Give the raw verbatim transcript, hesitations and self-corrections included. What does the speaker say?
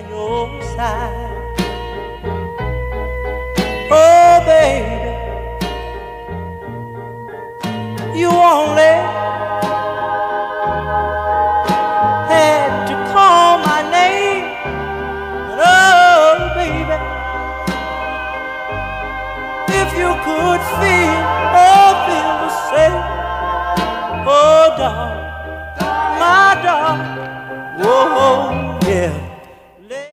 by your side. Oh, baby, you only had to call my name. Oh, baby, if you could feel